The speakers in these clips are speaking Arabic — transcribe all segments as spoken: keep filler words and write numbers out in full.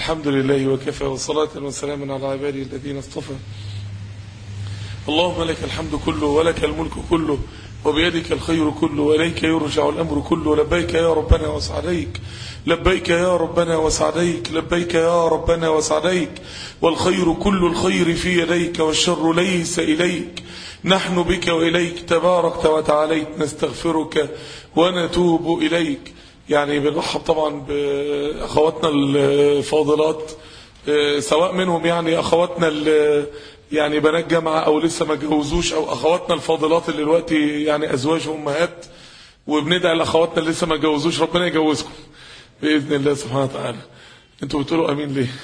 الحمد لله وكفى وصلاة وسلاما على عباده الذين اصطفى. اللهم لك الحمد كله ولك الملك كله وبيدك الخير كله وإليك يرجع الأمر كله. لبيك يا ربنا وسعديك، لبيك يا ربنا وسعديك، لبيك يا ربنا وسعديك، والخير كل الخير في يديك والشر ليس إليك. نحن بك وإليك تباركت وتعاليت، نستغفرك ونتوب إليك. يعني بنرحب طبعا بأخواتنا الفاضلات، سواء منهم يعني أخواتنا يعني بنات جامعة أو لسه ما جوزوش، أو أخواتنا الفاضلات اللي دلوقتي يعني أزواج أمهات، وبندعي لأخواتنا اللي لسه ما جوزوش ربنا يجوزكم بإذن الله سبحانه وتعالى. انتوا بتقولوا أمين ليه؟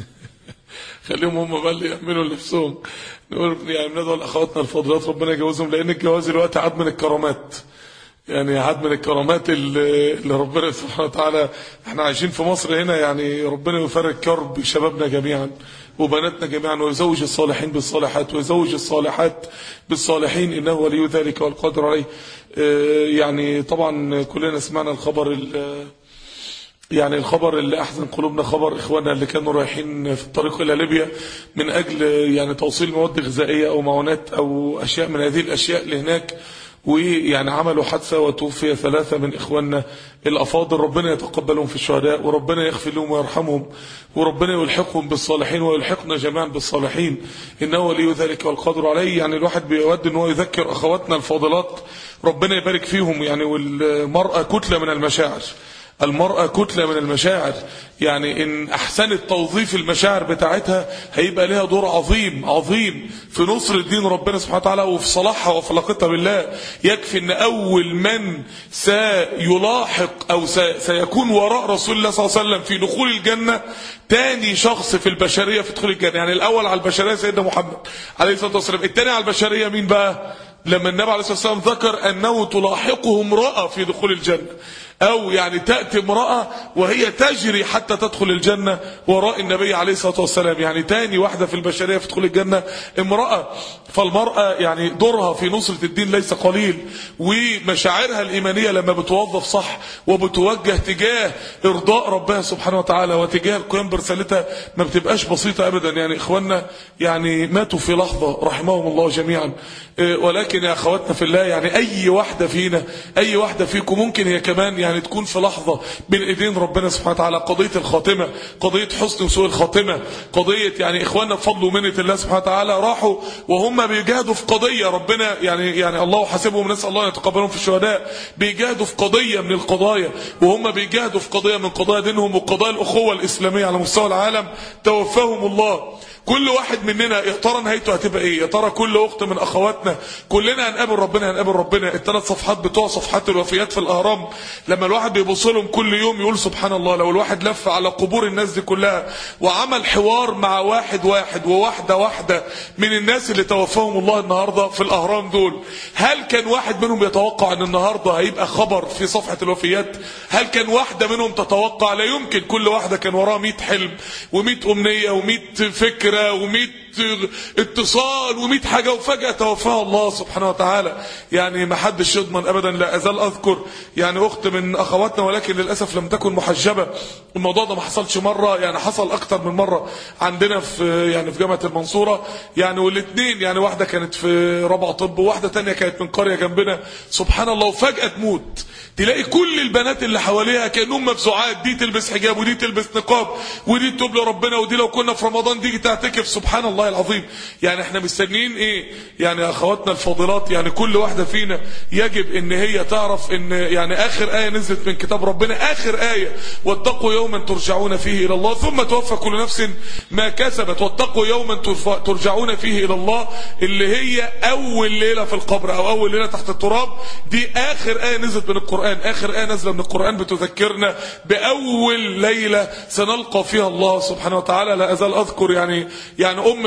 خليهم هم بقى اللي يأمنوا لنفسهم. نقول يعني بندعو لأخواتنا الفاضلات ربنا يجوزهم، لأن الجواز دلوقتي عاد من الكرامات، يعني عاد من الكرامات اللي ربنا سبحانه وتعالى. احنا عايشين في مصر هنا، يعني ربنا يفرج كرب شبابنا جميعا وبناتنا جميعا، ويزوج الصالحين بالصالحات ويزوج الصالحات بالصالحين، إنه ولي ذلك والقادر عليه. يعني طبعا كلنا سمعنا الخبر يعني الخبر اللي أحزن قلوبنا، خبر إخواننا اللي كانوا رايحين في الطريق إلى ليبيا من أجل يعني توصيل مواد غذائية أو معونات أو أشياء من هذه الأشياء لهناك، ويعني عملوا حادثة وتوفي ثلاثة من إخواننا الأفاضل. ربنا يتقبلهم في الشهداء، وربنا يغفر لهم ويرحمهم، وربنا يلحقهم بالصالحين ويلحقنا جميعا بالصالحين، إنه ولي ذلك والقادر عليه. يعني الواحد بيود أنه يذكر أخواتنا الفاضلات ربنا يبارك فيهم. يعني والمرأة كتلة من المشاعر، المرأة كتلة من المشاعر، يعني إن أحسنت توظيف المشاعر بتاعتها هيبقى لها دور عظيم عظيم في نصر الدين ربنا سبحانه وتعالى وفي صلاحها وفي علاقتها بالله. يكفي أن أول من سيلاحق أو سيكون وراء رسول الله صلى الله عليه وسلم في دخول الجنة تاني شخص في البشرية في دخول الجنة. يعني الأول على البشرية سيدنا محمد عليه الصلاة والسلام، التاني على البشرية مين بقى؟ لما النبي عليه الصلاة والسلام ذكر أنه تلاحقه امرأة في دخول الجنة، أو يعني تأتي امرأة وهي تجري حتى تدخل الجنة وراء النبي عليه الصلاة والسلام. يعني تاني واحدة في البشرية في دخول الجنة امرأة. فالمرأة يعني دورها في نصرة الدين ليس قليل، ومشاعرها الإيمانية لما بتوظف صح وبتوجه تجاه إرضاء ربها سبحانه وتعالى وتجاه القيام برسالتها ما بتبقاش بسيطة أبدا. يعني إخواننا يعني ماتوا في لحظة رحمهم الله جميعا. ولكن يا أخواتنا في الله، يعني أي واحدة فينا أي واحدة فيكم ممكن هي كمان يعني تكون في لحظة بين ايدين ربنا سبحانه وتعالى. قضية الخاتمة، قضية حسن وسوء الخاتمة، قضية يعني اخواننا بفضل ومنة الله سبحانه وتعالى راحوا وهم بيجاهدوا في قضية ربنا يعني يعني الله حاسبهم، نسأل الله يتقبلهم في الشهداء. بيجاهدوا في قضية من القضايا، وهم بيجاهدوا في قضية من قضايا دينهم وقضايا الأخوة الإسلامية على مستوى العالم. توفاهم الله. كل واحد مننا يا ترى نهايته هتبقى ايه؟ يا ترى كل اخت من اخواتنا كلنا هنقابل ربنا هنقابل ربنا. الثلاث صفحات بتوع صفحات الوفيات في الاهرام، لما الواحد بيبص لهم كل يوم يقول سبحان الله، لو الواحد لف على قبور الناس دي كلها وعمل حوار مع واحد واحد وواحده واحده من الناس اللي توفاهم الله النهارده في الاهرام دول، هل كان واحد منهم يتوقع ان النهارده هيبقى خبر في صفحه الوفيات؟ هل كان واحده منهم تتوقع؟ لا يمكن. كل واحده كان وراها مئة حلم ومئة امنيه ومئة فكره ومئة اتصال ومئة حاجة، وفجأة توفاها الله سبحانه وتعالى. يعني ما حدش يضمن ابدا. لا ازال اذكر يعني اخت من اخواتنا، ولكن للاسف لم تكن محجبة. الموضوع ده ما حصلش مرة، يعني حصل اكتر من مرة عندنا في يعني في جامعة المنصورة. يعني والاثنين يعني واحدة كانت في رابعة طب وواحدة تانية كانت من قرية جنبنا. سبحان الله. وفجأة تموت، تلاقي كل البنات اللي حواليها كأنهم مفزوعات، دي تلبس حجاب ودي تلبس نقاب ودي تتوب لربنا ودي لو كنا في رمضان دي تعتكف. سبحان الله العظيم. يعني احنا مستنيين ايه؟ يعني اخواتنا الفاضلات، يعني كل واحدة فينا يجب ان هي تعرف ان يعني اخر آية نزلت من كتاب ربنا، اخر آية، واتقوا يوما ترجعون فيه الى الله ثم توفى كل نفس ما كسبت. واتقوا يوما ترجعون فيه الى الله، اللي هي اول ليلة في القبر او اول ليلة تحت التراب، دي اخر آية نزلت من القرآن. اخر آية نزلت من القرآن بتذكرنا باول ليلة سنلقى فيها الله سبحانه وتعالى. لا ازال اذكر يعني يعني ام من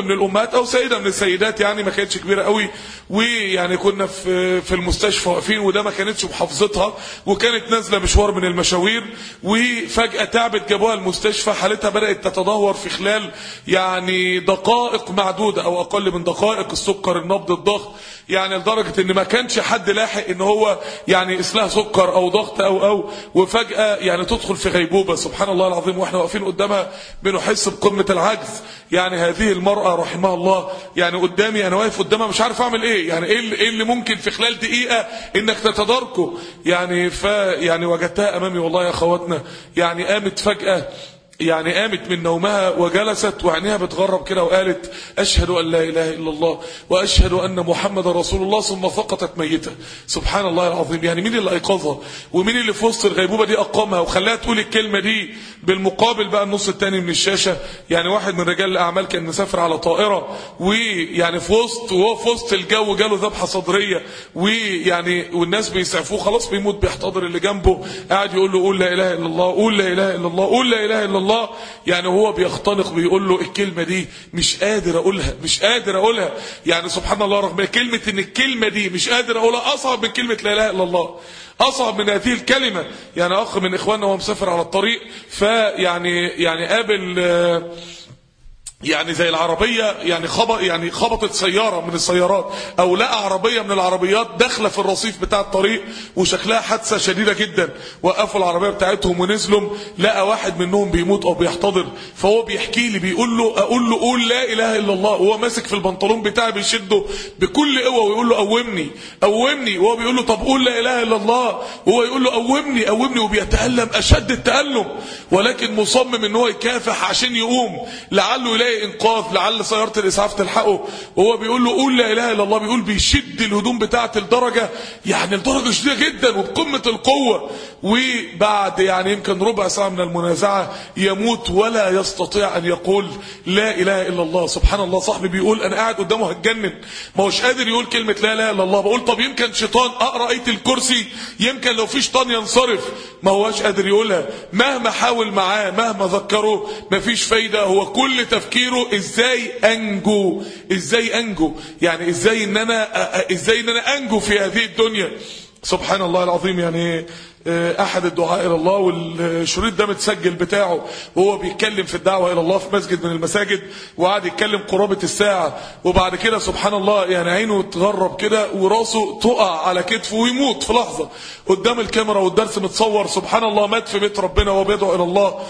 من الامهات او سيده من السيدات، يعني ما كانتش كبيره قوي، ويعني كنا في في المستشفى واقفين، وده ما كانتش محافظتها وكانت نازله مشوار من المشاوير، وفجاه تعبت جابوها المستشفى، حالتها بدات تتدهور في خلال يعني دقائق معدوده او اقل من دقائق، السكر، النبض، الضغط، يعني لدرجه ان ما كانش حد لاحق ان هو يعني يقيس لها سكر او ضغط او او وفجاه يعني تدخل في غيبوبه. سبحان الله العظيم، واحنا واقفين قدامها بنحس بقمه العجز. يعني هذه المراه رحمها الله يعني قدامي، انا واقف قدامها مش عارف اعمل ايه، يعني ايه اللي, إيه اللي ممكن في خلال دقيقه انك تتداركه، يعني ف يعني وجدتها امامي والله يا اخواتنا، يعني قامت فجاه، يعني قامت من نومها وجلست وعينيها بتغرب كده وقالت أشهد أن لا إله إلا الله وأشهد أن محمد رسول الله، ثم سقطت ميتة. سبحان الله العظيم، يعني مين اللي أيقظها ومين اللي في وسط الغيبوبة دي أقامها وخلاها تقول الكلمة دي؟ بالمقابل بقى النص التاني من الشاشة، يعني واحد من رجال الأعمال كان مسافر على طائرة، ويعني في وسط وهو في وسط الجو جاله ذبحة صدرية، ويعني والناس بيسعفوه خلاص بيموت، بيحتضر اللي جنبه قاعد يقول له قول لا إله إلا الله، قول لا إله إلا الله، قول لا إله إلا الله، الله يعني هو بيختنق بيقول له الكلمة دي مش قادر اقولها، مش قادر اقولها. يعني سبحان الله، رغم كلمة ان الكلمة دي مش قادر اقولها اصعب من كلمة لا اله الا الله، اصعب من هذه الكلمة. يعني اخ من اخواننا وهو مسافر على الطريق، فيعني يعني قابل يعني زي العربية يعني خبط يعني خبطت سيارة من السيارات، او لقى عربية من العربيات داخلة في الرصيف بتاع الطريق وشكلها حادثة شديدة جدا، وقفوا العربية بتاعتهم ونزلوا، لقى واحد منهم بيموت او بيحتضر، فهو بيحكي لي بيقول له اقول له قول لا اله الا الله، وهو ماسك في البنطلون بتاعي بيشده بكل قوة ويقول له قومني قومني، وهو بيقول له طب قول لا اله الا الله، وهو يقول له قومني قومني، وبيتألم اشد التألم، ولكن مصمم ان هو يكافح عشان يقوم لعله يلاقي انقاذ، لعل سيارة الاسعاف تلحقه، وهو بيقول له قول لا اله الا الله، بيقول بيشد الهدوم بتاعه لدرجه يعني لدرجه شديده جدا وبقمه القوه، وبعد يعني يمكن ربع ساعه من المنازعه يموت ولا يستطيع ان يقول لا اله الا الله. سبحان الله، صاحبي بيقول انا قاعد قدامه هتجنن، ما هوش قادر يقول كلمه لا اله الا الله، بقول طب يمكن شيطان، اقرا ايه الكرسي يمكن لو في شيطان ينصرف، ما هوش قادر يقولها، مهما حاول معاه مهما ذكره مفيش فايده، هو كل تفكيره ازاي انجو، ازاي انجو، يعني ازاي ان انا ازاي ان انا انجو في هذه الدنيا. سبحان الله العظيم، يعني احد الدعاء الى الله، والشريط ده متسجل بتاعه وهو بيتكلم في الدعوه الى الله في مسجد من المساجد، وقعد يتكلم قرابه الساعه، وبعد كده سبحان الله يعني عينه تغرب كده وراسه تقع على كتفه ويموت في لحظه قدام الكاميرا، والدرس متصور. سبحان الله، مات في بيت ربنا وهو بيدعو الى الله،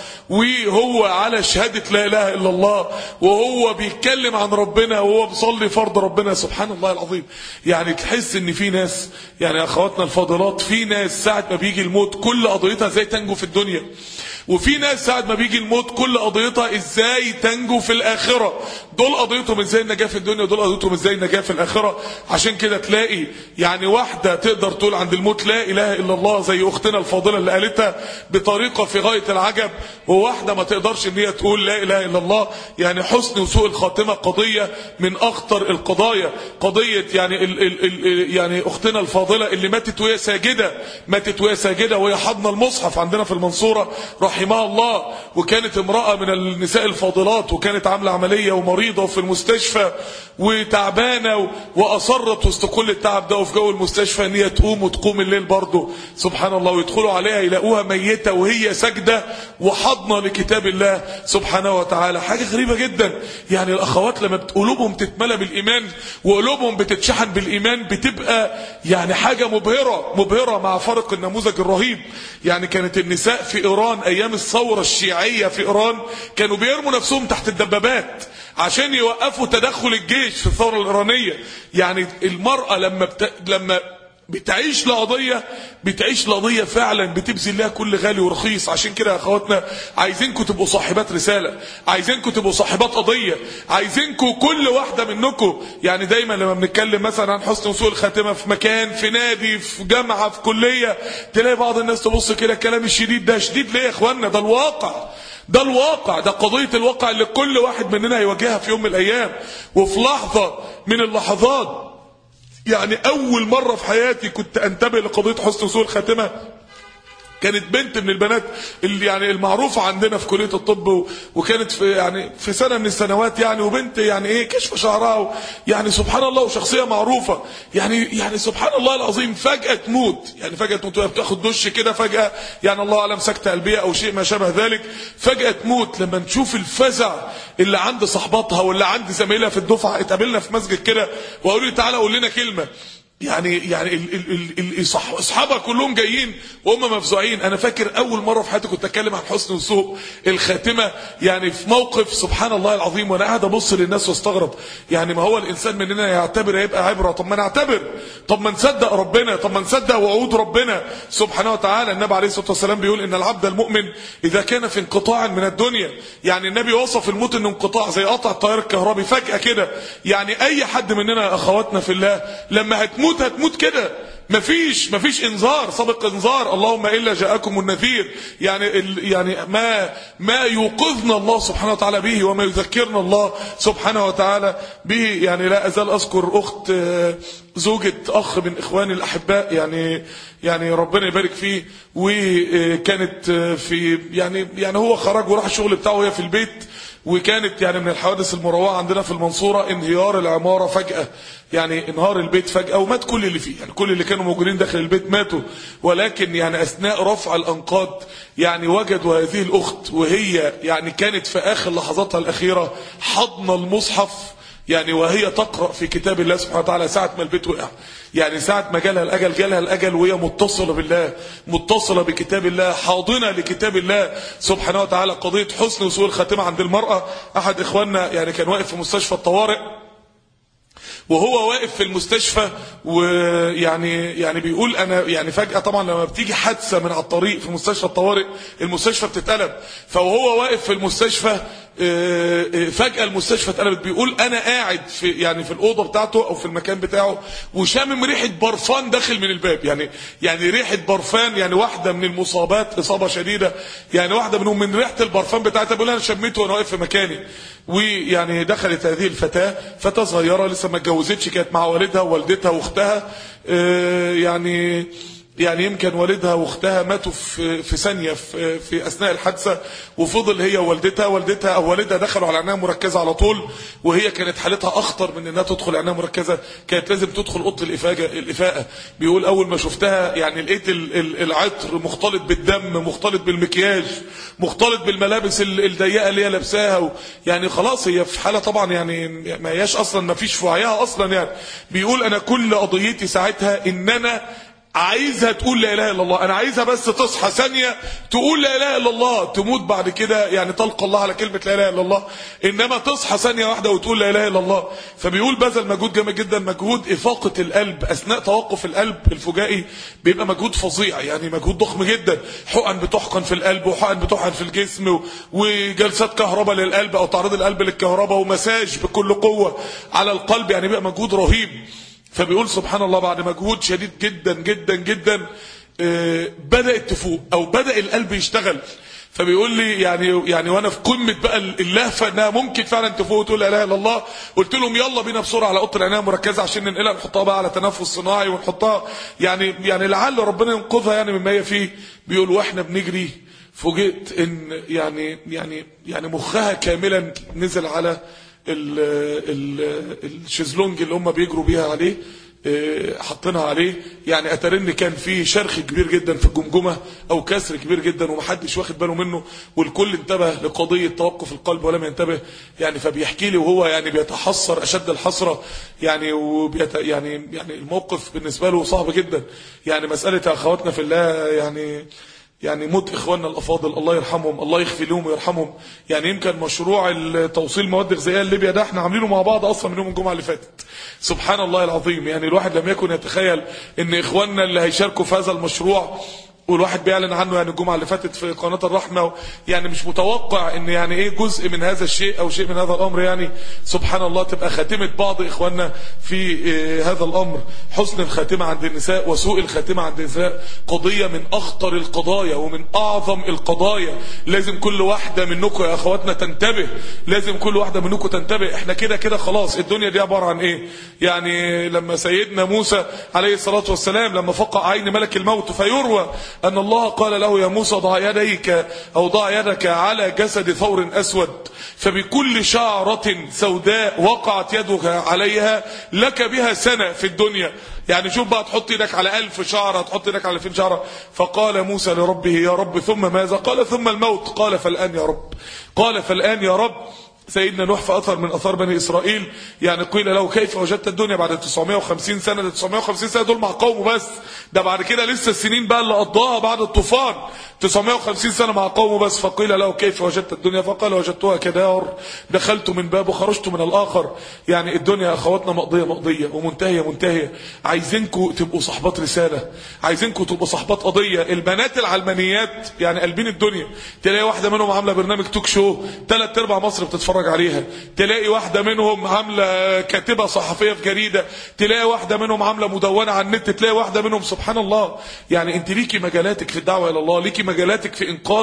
وهو على شهاده لا اله الا الله، وهو بيتكلم عن ربنا وهو بيصلي فرض ربنا. سبحان الله العظيم، يعني تحس ان في ناس، يعني اخواتنا الفاضلات، في ناس ساعه ما بيجي الموت كل قضيتها ازاي تنجو في الدنيا، وفي ناس ساعة ما بيجي الموت كل قضيتها ازاي تنجو في الاخرة. دول قضيتهم ازاي النجاة في الدنيا، ودول قضيتهم ازاي النجاة في الاخرة. عشان كده تلاقي يعني واحدة تقدر تقول عند الموت لا اله الا الله زي اختنا الفاضلة اللي قالتها بطريقة في غاية العجب، وواحدة ما تقدرش ان هي تقول لا اله الا الله. يعني حسن وسوء الخاتمة قضية من اخطر القضايا، قضية يعني ال ال ال يعني اختنا الفاضلة اللي ماتت وهي ساجدة، ماتت وهي ساجدة وهي حضن المصحف عندنا في المنصورة رحمها الله، وكانت امرأة من النساء الفاضلات، وكانت عاملة عملية ومريضة وفي المستشفى وتعبانة، وأصرت وسط كل التعب ده وفي جو المستشفى ان هي تقوم وتقوم الليل برضه. سبحان الله، ويدخلوا عليها يلاقوها ميتة وهي سجدة وحضنة لكتاب الله سبحانه وتعالى. حاجة غريبة جدا. يعني الأخوات لما قلوبهم تتملى بالإيمان وقلوبهم بتتشحن بالإيمان بتبقى يعني حاجة مبهرة مبهرة مع فرق النموذج الرهيب. يعني كانت النساء في إيران ايام الثورة الشيعية في ايران كانوا بيرموا نفسهم تحت الدبابات عشان يوقفوا تدخل الجيش في الثورة الايرانية. يعني المرأة لما بت... لما بتعيش لقضية بتعيش لقضية فعلا بتبذل لها كل غالي ورخيص. عشان كده يا اخواتنا عايزينكم تبقوا صاحبات رسالة، عايزينكم تبقوا صاحبات قضية، عايزينكم كل واحدة منكم. يعني دايما لما بنتكلم مثلا عن حسن وسوء الخاتمة في مكان، في نادي، في جامعة، في كلية، تلاقي بعض الناس تبص كده الكلام الشديد ده شديد ليه يا اخواننا؟ ده الواقع، ده الواقع، ده قضية الواقع اللي كل واحد مننا هيواجهها في يوم من الايام وفي لحظة من اللحظات. يعني اول مرة في حياتي كنت انتبه لقضية حسن وسوء الخاتمة كانت بنت من البنات اللي يعني المعروفة عندنا في كلية الطب، وكانت في يعني في سنة من السنوات يعني، وبنت يعني ايه كشف شعرها يعني سبحان الله، وشخصية معروفة يعني يعني سبحان الله العظيم. فجأة تموت يعني فجأة تموت وهي بتاخد دش كده فجأة، يعني الله اعلم سكتة قلبية او شيء ما شابه ذلك، فجأة تموت. لما نشوف الفزع اللي عند صحباتها واللي عند زميلها في الدفعة، اتقابلنا في مسجد كده وقالوا لي تعالى قول لنا كلمة، يعني يعني ال ال ال اصحابها كلهم جايين وهم مفزوعين. انا فاكر اول مره في حياتي كنت اتكلم عن حسن وسوء الخاتمه، يعني في موقف سبحان الله العظيم وانا قاعد ابص للناس واستغرب، يعني ما هو الانسان مننا يعتبر يبقى عبره، طب ما نعتبر، طب ما نصدق ربنا، طب ما نصدق وعود ربنا سبحانه وتعالى. النبي عليه الصلاه والسلام بيقول ان العبد المؤمن اذا كان في انقطاع من الدنيا، يعني النبي وصف الموت انه انقطاع زي قطع التيار الكهربي فجاه كده. يعني اي حد مننا يا اخواتنا في الله لما هتموت هتموت كده، مفيش مفيش انذار سابق انذار، اللهم الا جاءكم النذير. يعني ال يعني ما ما يوقظنا الله سبحانه وتعالى به وما يذكرنا الله سبحانه وتعالى به. يعني لا ازال اذكر اخت زوجة اخ من اخواني الاحباء، يعني يعني ربنا يبارك فيه، وكانت في يعني يعني هو خرج وراح الشغل بتاعه وهي في البيت، وكانت يعني من الحوادث المروعه عندنا في المنصوره انهيار العماره فجاه، يعني انهار البيت فجاه ومات كل اللي فيه، يعني كل اللي كانوا موجودين داخل البيت ماتوا. ولكن يعني اثناء رفع الانقاض يعني وجدوا هذه الاخت وهي يعني كانت في اخر لحظاتها الاخيره حضن المصحف، يعني وهي تقرأ في كتاب الله سبحانه وتعالى ساعة ما البيت وقع، يعني ساعة ما جالها الأجل جالها الأجل وهي متصلة بالله، متصلة بكتاب الله، حاضنة لكتاب الله سبحانه وتعالى. قضية حسن وسوء الخاتمة عند المرأة، أحد إخواننا يعني كان واقف في مستشفى الطوارئ، وهو واقف في المستشفى ويعني يعني بيقول انا يعني فجأة طبعا لما بتيجي حادثة من على الطريق في مستشفى الطوارئ المستشفى بتتقلب، فوهو واقف في المستشفى فجأة المستشفى اتقلبت. بيقول انا قاعد في يعني في الأوضة بتاعته او في المكان بتاعه وشامم ريحة برفان داخل من الباب، يعني يعني ريحة برفان، يعني واحدة من المصابات اصابة شديدة، يعني واحدة منهم من ريحة البرفان بتاعتها بيقول انا شميته وانا واقف في مكاني. ويعني دخلت هذه الفتاة، فتاة صغيرة لسه ما اتجوزتش، كانت مع والدها ووالدتها واختها، يعني يعني يمكن والدها واختها ماتوا في في ثانيه في, في اثناء الحادثه، وفضل هي ووالدتها والدتها او والدها دخلوا على عنايه مركزه على طول، وهي كانت حالتها اخطر من انها تدخل عنايه مركزه، كانت لازم تدخل اوضه الافاقه الافاقه. بيقول اول ما شفتها يعني لقيت العطر مختلط بالدم، مختلط بالمكياج، مختلط بالملابس الضيقه اللي هي لابساها، يعني خلاص هي في حاله طبعا يعني ما هياش اصلا، ما فيش في وعيها اصلا. يعني بيقول انا كل قضيتي ساعتها ان انا عايزها تقول لا اله الا الله، انا عايزها بس تصحى ثانيه تقول لا اله الا الله، تموت بعد كده يعني تلقى الله على كلمه لا اله الا الله، انما تصحى ثانيه واحده وتقول لا اله الا الله. فبيقول بذل مجهود جامد جدا، مجهود افاقه القلب اثناء توقف القلب الفجائي بيبقى مجهود فظيع، يعني مجهود ضخم جدا، حقن بتحقن في القلب وحقن بتحقن في الجسم وجلسات كهرباء للقلب او تعريض القلب للكهرباء ومساج بكل قوه على القلب، يعني بيبقى مجهود رهيب. فبيقول سبحان الله بعد مجهود شديد جدا جدا جدا بدأت تفوق او بدأ القلب يشتغل. فبيقول لي يعني يعني وانا في قمه بقى اللهفه انها ممكن فعلا تفوق وتقول لا اله الا الله، قلت لهم يلا بينا بسرعه على اوضه العنايه المركزه عشان ننقلها نحطها بقى على تنفس صناعي ونحطها يعني يعني لعل ربنا ينقذها يعني مما هي فيه. بيقول واحنا بنجري فوجئت ان يعني يعني يعني مخها كاملا نزل على ال ال الشيزلونج اللي هم بيجروا بيها عليه، حطينها عليه، يعني اترن كان فيه شرخ كبير جدا في الجمجمه او كسر كبير جدا ومحدش واخد باله منه، والكل انتبه لقضيه توقف القلب ولم ينتبه. يعني فبيحكي لي وهو يعني بيتحسر اشد الحسره، يعني وبيت يعني يعني الموقف بالنسبه له صعب جدا. يعني مساله يا اخواتنا في الله، يعني يعني موت اخواننا الافاضل الله يرحمهم، الله يغفر لهم ويرحمهم. يعني يمكن مشروع توصيل مواد غذائيه لليبيا ده احنا عاملينه مع بعض اصلا من يوم الجمعه اللي فاتت، سبحان الله العظيم. يعني الواحد لم يكن يتخيل ان اخواننا اللي هيشاركوا في هذا المشروع، والواحد بيعلن عنه يعني الجمعه اللي فاتت في قناه الرحمه، يعني مش متوقع ان يعني ايه جزء من هذا الشيء او شيء من هذا الامر، يعني سبحان الله تبقى خاتمه بعض اخواننا في إيه هذا الامر. حسن الخاتمه عند النساء وسوء الخاتمه عند النساء قضيه من اخطر القضايا ومن اعظم القضايا، لازم كل واحده منكم يا اخواتنا تنتبه، لازم كل واحده منكم تنتبه. احنا كده كده خلاص الدنيا دي عباره عن ايه؟ يعني لما سيدنا موسى عليه الصلاه والسلام لما فقع عين ملك الموت فيروى أن الله قال له يا موسى ضع يديك أو ضع يدك على جسد ثور أسود، فبكل شعرة سوداء وقعت يدك عليها لك بها سنة في الدنيا. يعني شوف بقى، تحط يدك على ألف شعرة، تحط يدك على ألفين شعرة. فقال موسى لربه يا رب ثم ماذا؟ قال ثم الموت. قال فالآن يا رب. قال فالآن يا رب. سيدنا نوح في أثر من أثار بني إسرائيل يعني قيل له كيف وجدت الدنيا بعد تسعمائة وخمسين سنة؟ ده تسعمائة وخمسين سنة دول مع قومه بس، ده بعد كده لسه السنين بقى اللي قضاها بعد الطوفان، تسعمائة وخمسين سنة مع قومه بس. فقيل له كيف وجدت الدنيا؟ فقال وجدتها كدار دخلت من باب وخرجت من الآخر. يعني الدنيا يا أخواتنا مقضية مقضية ومنتهية منتهية. عايزينكم تبقوا صحبات رسالة، عايزينكم تبقوا صحبات قضية. البنات العلمانيات يعني قلبين الدنيا، تلاقي واحدة منهم عاملة برنامج توك شو ثلاث ارباع مصر بتتفرج عليها، تلاقي واحدة منهم عاملة كاتبة صحفية في جريدة، تلاقي واحدة منهم عاملة مدونة على النت، تلاقي واحدة منهم سبحان الله. يعني انت ليكي مجالاتك في الدعوة الى الله، ليكي مجالاتك في انقاذ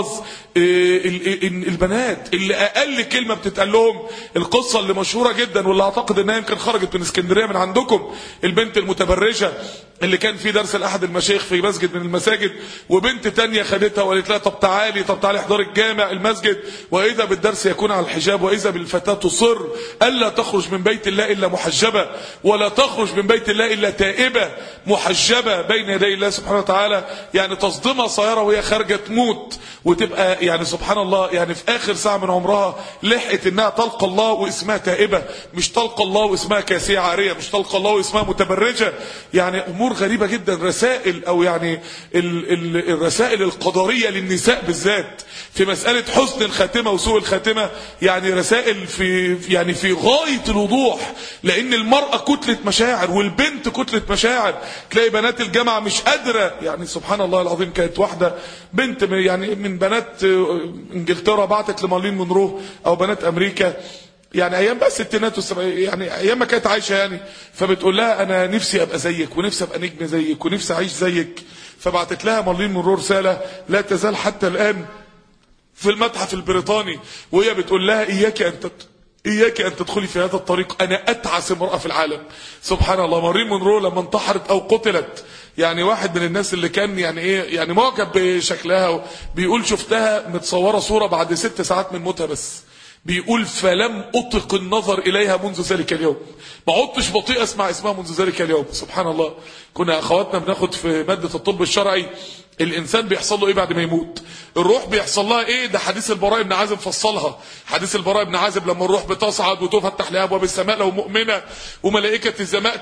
البنات اللي اقل كلمة بتتقال لهم. القصة اللي مشهورة جدا واللي اعتقد انها يمكن خرجت من اسكندرية من عندكم، البنت المتبرجة اللي كان في درس لاحد المشايخ في مسجد من المساجد، وبنت تانية خدتها وقالت لها طب تعالي طب تعالي احضري الجامع المسجد، واذا بالدرس يكون على الحجاب، واذا بالفتاة تصر الا تخرج من بيت الله الا محجبة، ولا تخرج من بيت الله الا تائبة محجبة بين يدي الله سبحانه وتعالى. يعني تصدمها صايرة وهي خارجة تموت، وتبقى يعني سبحان الله يعني في اخر ساعة من عمرها لحقت انها تلقى الله واسمها تائبة، مش تلقى الله واسمها كاسية عارية، مش تلقى الله واسمها متبرجة. يعني امور غريبة جدا، رسائل او يعني ال ال الرسائل القدرية للنساء بالذات في مسألة حسن الخاتمة وسوء الخاتمة. يعني رسائل في يعني في غاية الوضوح، لان المرأة كتلة مشاعر والبنت كتلة مشاعر. تلاقي بنات الجامعة مش قادرة، يعني سبحان الله العظيم. كانت واحدة بنت يعني من بنات انجلترا بعتت لمارلين مونرو او بنات امريكا، يعني ايام بقى الستينات والسبعينات، يعني ايام ما كانت عايشه يعني، فبتقول لها انا نفسي ابقى زيك ونفسي ابقى نجم زيك ونفسي اعيش زيك. فبعتت لها مارلين مونرو رساله لا تزال حتى الان في المتحف البريطاني، وهي بتقول لها اياك ان تت... اياك ان تدخلي في هذا الطريق، انا اتعس امراه في العالم. سبحان الله. مارلين مونرو لما انتحرت او قتلت، يعني واحد من الناس اللي كان يعني ايه يعني معجب بشكلها بيقول شفتها متصوره صوره بعد ست ساعات من موتها بس، بيقول فلم اطق النظر اليها منذ ذلك اليوم، ما عدتش بطيء اسمع اسمها منذ ذلك اليوم. سبحان الله. كنا اخواتنا بناخد في ماده الطب الشرعي الانسان بيحصل له ايه بعد ما يموت، الروح بيحصل لها ايه. ده حديث البراء بن عازب فصلها. حديث البراء بن عازب لما الروح بتصعد وتفتح لها ابواب السماء لو مؤمنه، وملائكه السماء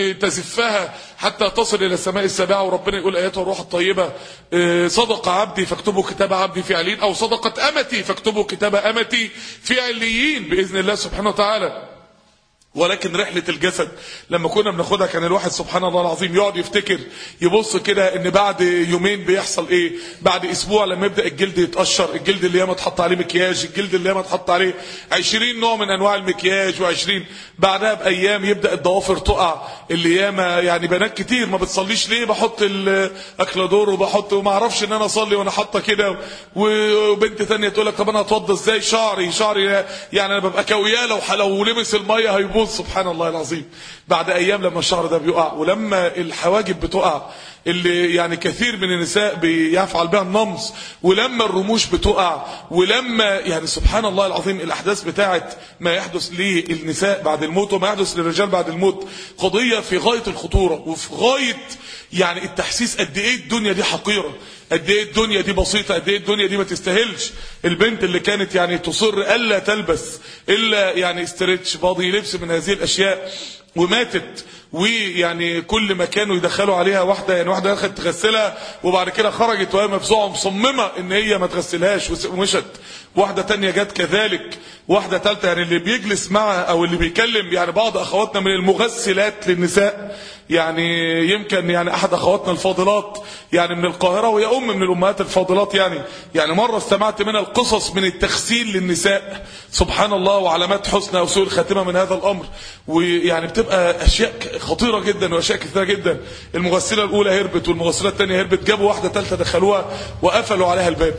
تزفها حتى تصل الى السماء السابعه، وربنا يقول ايتها الروح الطيبه صدق عبدي فاكتبوا كتاب عبدي في عليين، او صدقت امتي فاكتبوا كتاب امتي في عليين باذن الله سبحانه وتعالى. ولكن رحلة الجسد لما كنا بناخدها كان الواحد سبحان الله العظيم يقعد يفتكر يبص كده ان بعد يومين بيحصل ايه، بعد اسبوع لما يبدأ الجلد يتقشر، الجلد اللي ياما اتحط عليه مكياج، الجلد اللي ياما اتحط عليه عشرين نوع من انواع المكياج وعشرين، بعدها بايام يبدأ الضوافر تقع اللي ياما يعني بنات كتير ما بتصليش ليه، بحط الاكلادور وبحط وما اعرفش ان انا اصلي وانا حاطه كده، وبنت ثانيه تقول لك طب انا اتوضى ازاي، شعري شعري يعني انا ببقى كوياه لو لو لمس الميه هيبوظ. سبحان الله العظيم. بعد ايام لما الشعر ده بيقع، ولما الحواجب بتقع اللي يعني كثير من النساء بيفعل بها النمص، ولما الرموش بتقع، ولما يعني سبحان الله العظيم الاحداث بتاعت ما يحدث للنساء بعد الموت وما يحدث للرجال بعد الموت قضية في غاية الخطورة وفي غاية يعني التحسيس قد ايه الدنيا دي حقيرة، قد ايه الدنيا دي بسيطة، قد ايه الدنيا دي ما تستاهلش. البنت اللي كانت يعني تصر الا تلبس الا يعني استرتش باضي لبس من هذه الاشياء وماتت، ويعني كل ما كانوا يدخلوا عليها واحده يعني واحده دخلت تغسلها وبعد كده خرجت وهي مفزوعه مصممه ان هي ما تغسلهاش ومشت، واحده تانية جت كذلك، واحده ثالثه يعني اللي بيجلس معها او اللي بيكلم يعني بعض اخواتنا من المغسلات للنساء، يعني يمكن يعني احد اخواتنا الفاضلات يعني من القاهره وهي ام من الامهات الفاضلات يعني يعني مره استمعت منها القصص من التغسيل للنساء سبحان الله وعلامات حسنى وسوء الخاتمه من هذا الامر، ويعني بتبقى اشياء خطيره جدا واشياء كثيره جدا. المغسله الاولى هربت والمغسله الثانيه هربت، جابوا واحده ثالثه دخلوها وقفلوا عليها الباب،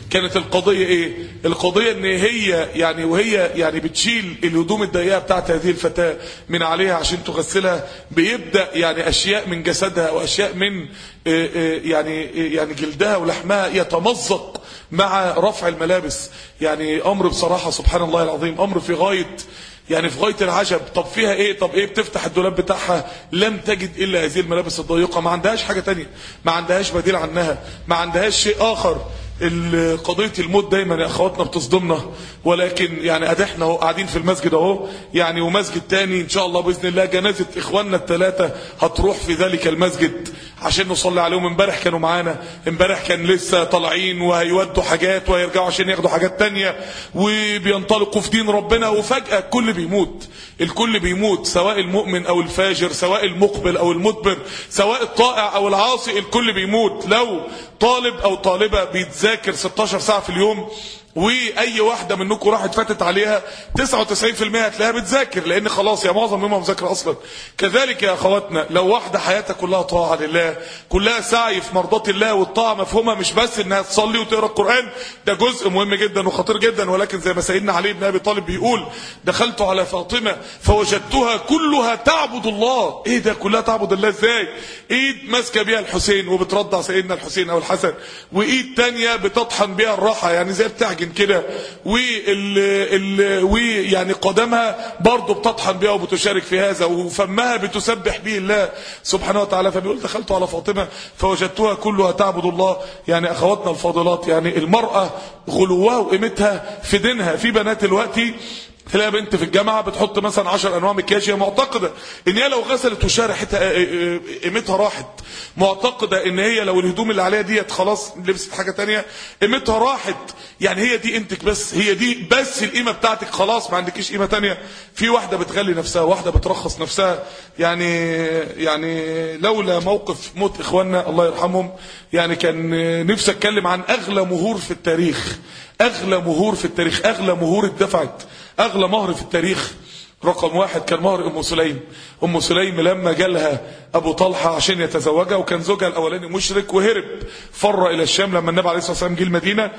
كانت القضية ايه؟ القضية ان هي يعني وهي يعني بتشيل الهدوم الضيقة بتاعت هذه الفتاة من عليها عشان تغسلها، بيبدأ يعني اشياء من جسدها واشياء من يعني يعني جلدها ولحمها يتمزق مع رفع الملابس. يعني امر بصراحة سبحان الله العظيم، امر في غاية يعني في غاية العجب. طب فيها ايه؟ طب ايه؟ بتفتح الدولاب بتاعها لم تجد الا هذه الملابس الضيقة، ما عندهاش حاجة تانية، ما عندهاش بديل عنها، ما عندهاش شيء اخر. قضية الموت دايما يا اخواتنا بتصدمنا، ولكن يعني ادحنا اهو قاعدين في المسجد اهو يعني، ومسجد تاني ان شاء الله باذن الله جنازة اخواننا الثلاثة هتروح في ذلك المسجد عشان نصلي عليهم. امبارح كانوا معانا، امبارح كان لسه طالعين وهيودوا حاجات وهيرجعوا عشان ياخدوا حاجات تانية وبينطلقوا في دين ربنا، وفجأة الكل بيموت، الكل بيموت، سواء المؤمن او الفاجر، سواء المقبل او المدبر، سواء الطائع او العاصي، الكل بيموت. لو طالب او طالبة بيتذاكر ستاشر ساعة في اليوم واي واحده منكم راحت فاتت عليها تسعة وتسعين في المية هتلاقيها بتذاكر، لان خلاص يا معظم يومها مذاكره اصلا. كذلك يا اخواتنا لو واحده حياتها كلها طاعه لله، كلها سعي في مرضات الله، والطاعه مفهومها مش بس انها تصلي وتقرا القران، ده جزء مهم جدا وخطير جدا، ولكن زي ما سيدنا علي بن ابي طالب بيقول دخلت على فاطمه فوجدتها كلها تعبد الله. ايه ده كلها تعبد الله ازاي؟ ايد ماسكه بيها الحسين وبترضع سيدنا الحسين او الحسن، وايد تانية بتطحن بيها الراحه يعني زي بتعجن كده، ويعني قدمها برضه بتطحن بها وبتشارك في هذا، وفمها بتسبح به الله سبحانه وتعالى. فبيقول دخلت على فاطمة فوجدتها كلها تعبد الله. يعني اخواتنا الفاضلات، يعني المرأة غلوها وقيمتها في دينها. في بنات دلوقتي تلاقي بنت في الجامعة بتحط مثلا عشر انواع مكياج، هي معتقدة ان هي لو غسلت وشها ريحتها قيمتها راحت، معتقدة ان هي لو الهدوم اللي عليها ديت خلاص لبست حاجة تانية قيمتها راحت. يعني هي دي قيمتك، بس هي دي بس القيمة بتاعتك، خلاص ما عندكيش قيمة تانية. في واحدة بتغلي نفسها، واحدة بترخص نفسها. يعني يعني لولا موقف موت اخواننا الله يرحمهم يعني كان نفسي اتكلم عن اغلى مهور في التاريخ، اغلى مهور في التاريخ، اغلى مهور اتدفعت، اغلى مهر في التاريخ. رقم واحد كان مهر ام سليم. ام سليم لما جالها ابو طلحه عشان يتزوجها، وكان زوجها الاولاني مشرك وهرب فر الى الشام، لما النبي عليه الصلاه والسلام جه المدينه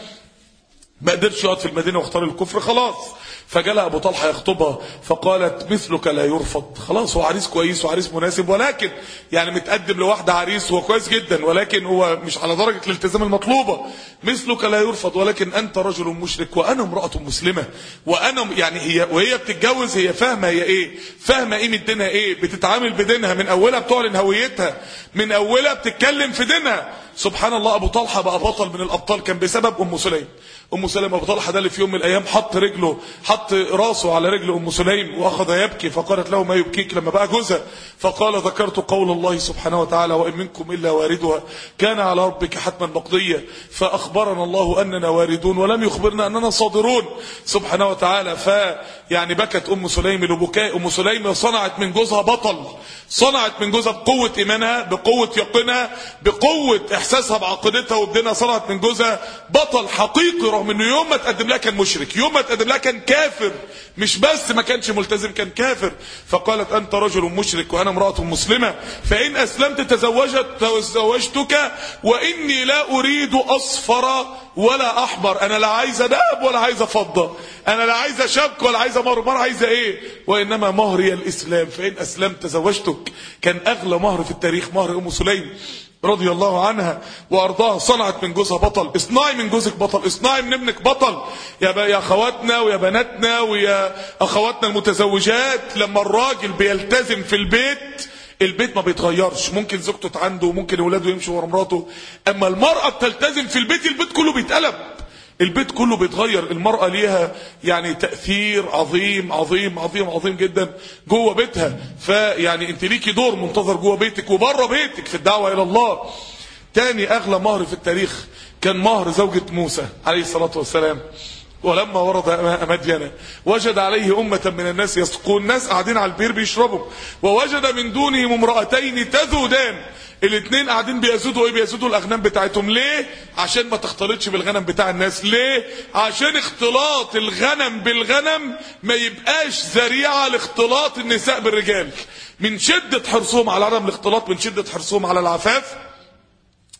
ما قدرش يقعد في المدينه واختار الكفر خلاص، فجالها ابو طلحه يخطبها فقالت مثلك لا يرفض. خلاص هو عريس كويس وعريس مناسب، ولكن يعني متقدم لواحده عريس هو كويس جدا، ولكن هو مش على درجه الالتزام المطلوبه. مثلك لا يرفض، ولكن انت رجل مشرك وانا امراه مسلمه. وانا يعني هي وهي بتتجوز هي فاهمه هي ايه، فاهمه قيمه دينها ايه، بتتعامل بدينها من اولها، بتعلن هويتها من اولها، بتتكلم في دينها. سبحان الله، ابو طلحه بقى بطل من الابطال كان بسبب ام سليم. ام سليم ابو طلحه ده اللي في يوم من الايام حط رجله حط راسه على رجل ام سليم واخذ يبكي، فقالت له ما يبكيك لما بقى جوزها؟ فقال ذكرت قول الله سبحانه وتعالى وان منكم الا واردها كان على ربك حتما مقضيا، فاخبرنا الله اننا واردون ولم يخبرنا اننا صادرون سبحانه وتعالى. فيعني بكت ام سليم لبكاء. ام سليم صنعت من جوزها بطل، صنعت من جوزها بقوه ايمانها، بقوه يقينها، بقوه احساسها بعقيدتها وبدينها، صنعت من جوزها بطل حقيقي، رغم انه يوم ما تقدم لها كان مشرك، يوم ما تقدم لها كان كافر، مش بس ما كانش ملتزم كان كافر. فقالت انت رجل مشرك وانا امراه مسلمه، فان اسلمت تزوجت تزوجتك، واني لا اريد اصفر ولا احمر، انا لا عايزه ذهب ولا عايزه فضه، انا لا عايزه شبك ولا عايزه مهر، مهر عايزه ايه؟ وانما مهري الاسلام، فان اسلمت تزوجتك. كان اغلى مهر في التاريخ مهر ام سليم رضي الله عنها وارضاها. صنعت من جوزها بطل. اصنعي من جوزك بطل، اصنعي من ابنك بطل. يا يا اخواتنا ويا بناتنا ويا اخواتنا المتزوجات، لما الراجل بيلتزم في البيت البيت ما بيتغيرش، ممكن زوجته عنده وممكن اولاده يمشوا ورا مراته، اما المرأة بتلتزم في البيت البيت كله بيتقلب، البيت كله بيتغير. المرأة ليها يعني تأثير عظيم عظيم عظيم عظيم جدا جوه بيتها. فيعني انت ليكي دور منتظر جوه بيتك وبره بيتك في الدعوة الى الله. تاني اغلى مهر في التاريخ كان مهر زوجة موسى عليه الصلاة والسلام. ولما ورد ماء مدين وجد عليه أمة من الناس يسقون، ناس قاعدين على البير بيشربوا، ووجد من دونهم امرأتين تذودان، الاثنين قاعدين بيزودوا ايه؟ بيزودوا الاغنام بتاعتهم. ليه؟ عشان ما تختلطش بالغنم بتاع الناس. ليه؟ عشان اختلاط الغنم بالغنم ما يبقاش ذريعة لاختلاط النساء بالرجال. من شدة حرصهم على عدم الاختلاط، من شدة حرصهم على العفاف،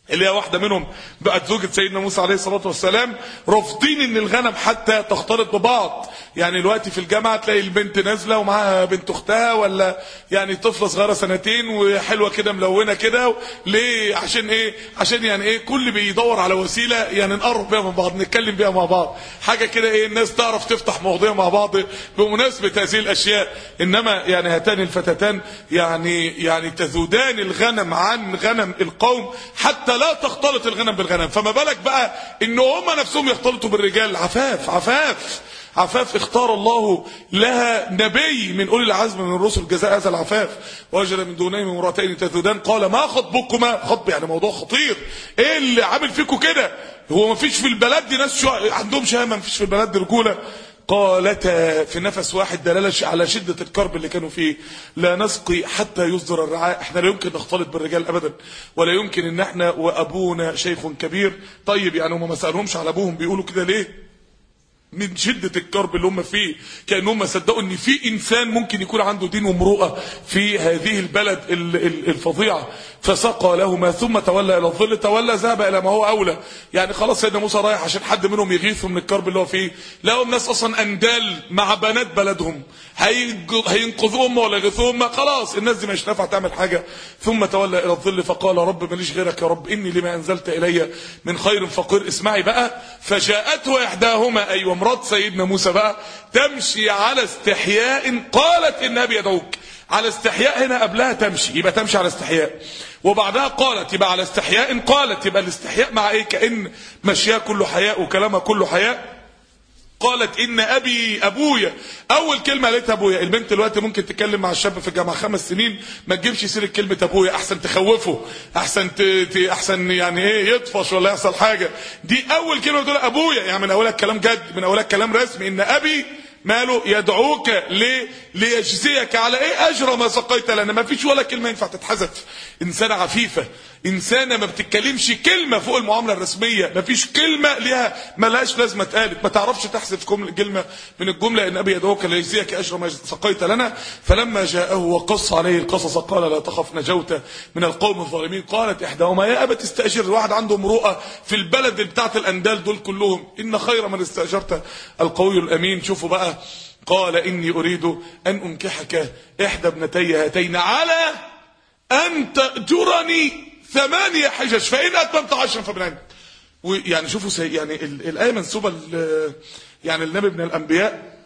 اللي هي واحدة منهم بقت زوجة سيدنا موسى عليه الصلاة والسلام، رافضين ان الغنم حتى تختلط ببعض. يعني دلوقتي في الجامعة تلاقي البنت نازلة ومعاها بنت اختها، ولا يعني طفلة صغيرة سنتين وحلوة كده ملونة كده، ليه؟ عشان ايه؟ عشان يعني ايه؟ كل بيدور على وسيلة يعني نقرب بيها من بعض، نتكلم بيها مع بعض، حاجة كده ايه الناس تعرف تفتح مواضيع مع بعض بمناسبة هذه الاشياء. انما يعني هاتان الفتاتان يعني يعني تذودان الغنم عن غنم القوم حتى لا تختلط الغنم بالغنم، فما بالك بقى ان هم نفسهم يختلطوا بالرجال. عفاف عفاف عفاف اختار الله لها نبي من اولي العزم من الرسل جزاء هذا العفاف. وجد من دونهم امرأتين تذودان قال ما خطبكما؟ خطب يعني موضوع خطير، ايه اللي عامل فيكم كده؟ هو ما فيش في البلد دي ناس شو عندهم شهامه؟ ما فيش في البلد دي رجوله؟ قالتا في نفس واحد دلاله على شده الكرب اللي كانوا فيه، لا نسقي حتى يصدر الرعاء، احنا لا يمكن نختلط بالرجال ابدا، ولا يمكن ان احنا وابونا شيخ كبير. طيب يعني هم ما سالهمش على ابوهم بيقولوا كده ليه؟ من شدة الكرب اللي هم فيه، كأنهم صدقوا ان في انسان ممكن يكون عنده دين ومروءة في هذه البلد الفظيعة. فسقى لهما ثم تولى الى الظل، تولى ذهب الى ما هو اولى. يعني خلاص سيدنا موسى رايح عشان حد منهم يغيثهم من الكرب اللي هو فيه، لقوا الناس اصلا اندال مع بنات بلدهم هينقذوهم ولا يغيثوهم، خلاص الناس دي مش نافعه تعمل حاجه. ثم تولى الى الظل فقال رب ماليش غيرك يا رب، اني لما انزلت الي من خير فقير. اسمعي بقى، فجاءته احداهما، ايوه مرات سيدنا موسى بقى، تمشي على استحياء قالت ان ابي يدعوك. على استحياء هنا قبلها تمشي، يبقى تمشي على استحياء، وبعدها قالت يبقى على استحياء قالت، يبقى الاستحياء مع ايه؟ كأن مشيها كله حياء وكلامها كله حياء. قالت ان ابي ابويا، اول كلمه قالتها ابويا. البنت دلوقتي ممكن تتكلم مع الشاب في الجامعه خمس سنين ما تجيبش سيره كلمه ابويا، احسن تخوفه، احسن ت... ت... احسن يعني ايه يطفش ولا يحصل حاجه. دي اول كلمه بتقول ابويا، يعني من اولها كلام جد، من اولها كلام رسمي. ان ابي ماله يدعوك ليه؟ ليجزيك على ايه؟ اجر ما سقيت لنا. ما فيش ولا كلمه ينفع تتحذف. انسانه عفيفه، انسانه ما بتتكلمش كلمه فوق المعامله الرسميه، ما فيش كلمه ليها ملهاش لازمه اتقالت، ما تعرفش تحذف كلمه من الجمله. ان ابي يدعوك ليجزيك اجر ما سقيت لنا. فلما جاءه وقص عليه القصص قال لا تخف نجوت من القوم الظالمين. قالت احداهما يا ابت استاجر، واحد عنده امرؤه في البلد بتاعت الاندال دول كلهم، ان خير من استاجرت القوي الامين. شوفوا بقى، قال اني اريد ان انكحك احدى ابنتي هاتين على ان تأجرني ثمانية حجج فإن أتممت عشرا فمن عندك. ويعني شوفوا سي يعني الآية منسوبة يعني النبي من الأنبياء،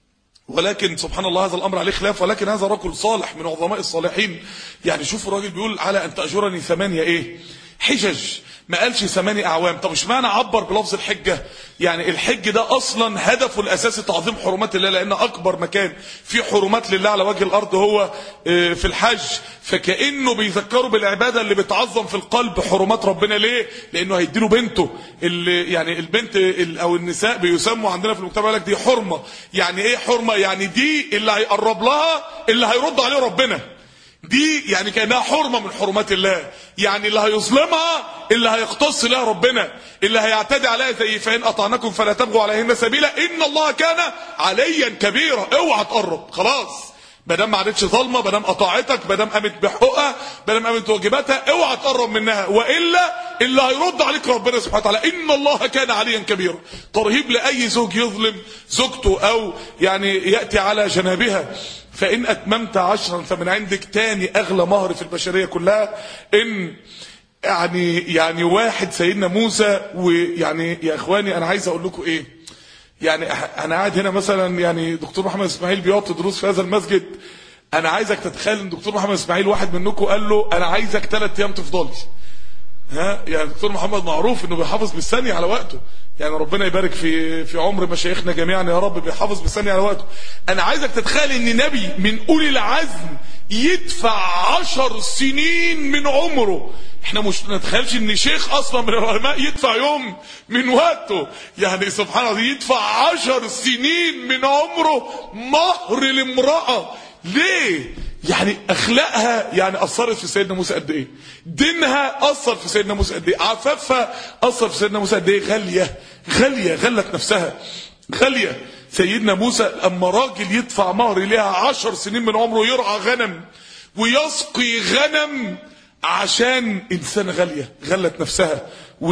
ولكن سبحان الله هذا الأمر عليه خلاف، ولكن هذا رجل صالح من عظماء الصالحين. يعني شوفوا الراجل بيقول على أن تأجرني ثمانية إيه؟ حجج، ما قالش ثمانية أعوام. طب اشمعنى عبر بلفظ الحجة؟ يعني الحج ده أصلا هدفه الأساسي تعظيم حرمات الله، لأن أكبر مكان في حرمات لله على وجه الأرض هو في الحج. فكأنه بيذكروا بالعبادة اللي بتعظم في القلب حرمات ربنا. ليه؟ لأنه هيديله بنته، اللي يعني البنت أو النساء بيسموا عندنا في المجتمع لك دي حرمة. يعني إيه حرمة؟ يعني دي اللي هيقرب لها اللي هيرد عليه ربنا، دي يعني كأنها حرمة من حرمات الله. يعني اللي هيظلمها اللي هيقتص لها ربنا، اللي هيعتدي عليها زي فإن أطعنكم فلا تبغوا عليهن سبيلا إن الله كان عليا كبيرا. اوعى تقرب، خلاص ما دام ما عادتش ظالمه، ما دام قطعتك، ما دام قامت بحقوقها، ما دام قامت بواجباتها، اوعى تقرب منها، والا اللي هيرد عليك ربنا سبحانه وتعالى. ان الله كان عليا كبيرا. ترهيب لاي زوج يظلم زوجته او يعني ياتي على جنابها. فان اتممت عشرا فمن عندك. تاني اغلى مهر في البشريه كلها. ان يعني يعني واحد سيدنا موسى، ويعني يا اخواني انا عايز اقول لكم ايه، يعني انا قاعد هنا مثلا، يعني دكتور محمد اسماعيل بيعطي دروس في هذا المسجد. انا عايزك تتخيل ان دكتور محمد اسماعيل واحد منكم قال له انا عايزك ثلاث ايام تفضل. ها يعني دكتور محمد معروف انه بيحافظ بالثانيه على وقته، يعني ربنا يبارك في في عمر مشايخنا جميعا يا رب، بيحافظ بالثانيه على وقته. انا عايزك تتخيل ان نبي من اولي العزم يدفع عشر سنين من عمره. احنا مش نتخيلش ان شيخ اصلا من العلماء يدفع يوم من وقته، يعني سبحان الله يدفع عشر سنين من عمره مهر لامرأة. ليه؟ يعني اخلاقها يعني اثرت في سيدنا موسى قد ايه، دينها اثر في سيدنا موسى قد ايه، عفافها اثر في سيدنا موسى قد ايه. غاليه غاليه غلت نفسها غاليه. سيدنا موسى اما راجل يدفع مهر ليها عشر سنين من عمره يرعى غنم ويسقي غنم عشان انسانه غاليه غلت نفسها،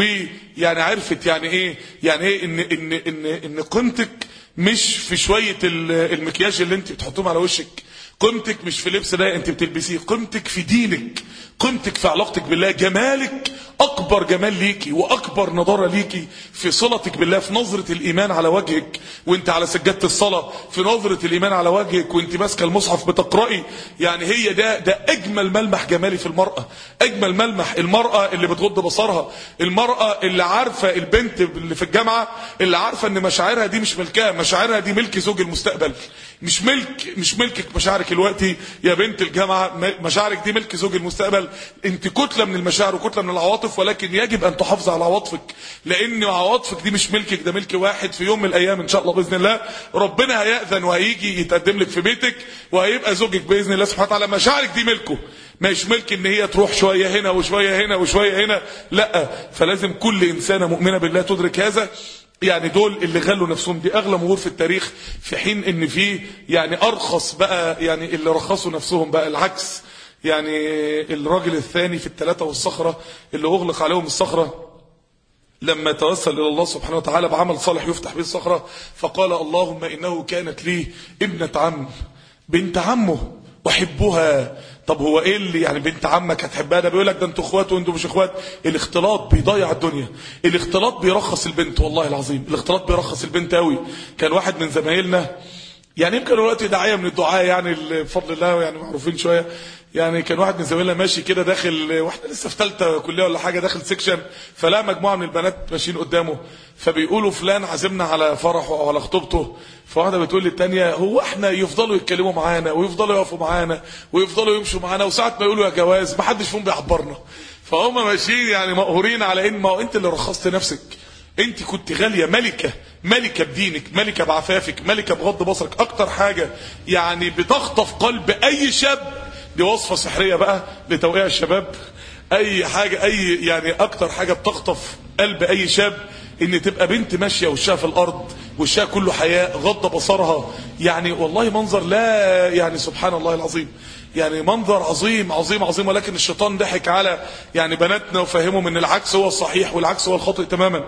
ويعني عرفت يعني ايه يعني ايه ان ان ان ان قيمتك مش في شويه المكياج اللي انت بتحطهم على وشك، قيمتك مش في لبس ده انت بتلبسيه، قيمتك في دينك، قيمتك في علاقتك بالله، جمالك اكبر جمال ليكي واكبر نضاره ليكي في صلتك بالله، في نظره الايمان على وجهك وانت على سجاده الصلاه، في نظره الايمان على وجهك وانت ماسكه المصحف بتقراي. يعني هي ده ده اجمل ملمح جمالي في المراه، اجمل ملمح. المراه اللي بتغض بصرها، المراه اللي عارفه، البنت اللي في الجامعه اللي عارفه ان مشاعرها دي مش ملكها، مشاعرها دي ملك زوج المستقبل، مش ملك مش ملكك مشاعرك دلوقتي يا بنت الجامعه، مشاعرك دي ملك زوج المستقبل. انت كتله من المشاعر وكتله من العواطف، ولكن يجب ان تحافظ على عواطفك، لان عواطفك دي مش ملكك، ده ملك واحد. في يوم من الايام ان شاء الله باذن الله ربنا هيأذن وهيجي يتقدم لك في بيتك وهيبقى زوجك باذن الله سبحانه وتعالى، مشاعرك دي ملكه، مش ملك ان هي تروح شويه هنا وشويه هنا وشويه هنا، لا. فلازم كل انسانه مؤمنه بالله تدرك هذا. يعني دول اللي غلوا نفسهم، دي اغلى مهور في التاريخ، في حين ان في يعني ارخص بقى، يعني اللي رخصوا نفسهم بقى العكس. يعني الراجل الثاني في الثلاثة والصخرة اللي اغلق عليهم الصخرة، لما توسل الى الله سبحانه وتعالى بعمل صالح يفتح به الصخرة، فقال اللهم انه كانت لي ابنة عم، بنت عمه احبها. طب هو ايه اللي يعني بنت عمك هتحبها؟ ده بيقول لك ده انتوا اخوات وانتوا مش اخوات. الاختلاط بيضيع الدنيا، الاختلاط بيرخص البنت، والله العظيم الاختلاط بيرخص البنت قوي. كان واحد من زمايلنا، يعني يمكن دلوقتي داعيه من الدعاء يعني بفضل الله، يعني معروفين شويه، يعني كان واحد من زمايلنا ماشي كده داخل، واحده لسه في ثالثه كليه ولا حاجه، داخل سيكشن، فلقى مجموعه من البنات ماشيين قدامه، فبيقولوا فلان عازمنا على فرحه او على خطوبته. فواحده بتقول للثانيه هو احنا يفضلوا يتكلموا معانا ويفضلوا يقفوا معانا ويفضلوا يمشوا معانا، وساعه ما يقولوا يا جواز ما حدش فيهم بيعبرنا. فهم ماشيين يعني مقهورين على ان ما هو انت اللي رخصت نفسك، انت كنت غاليه، ملكه، ملكه بدينك، ملكه بعفافك، ملكه بغض بصرك. اكتر حاجه يعني بتخطف قلب اي شاب، دي وصفه سحريه بقى لتوقيع الشباب، اي حاجه اي يعني اكتر حاجه بتخطف قلب اي شاب ان تبقى بنت ماشيه وشها في الارض، وشها كله حياء، غض بصرها. يعني والله منظر لا يعني سبحان الله العظيم، يعني منظر عظيم عظيم عظيم. ولكن الشيطان ضحك على يعني بناتنا وفهمهم ان العكس هو الصحيح والعكس هو الخاطئ تماما.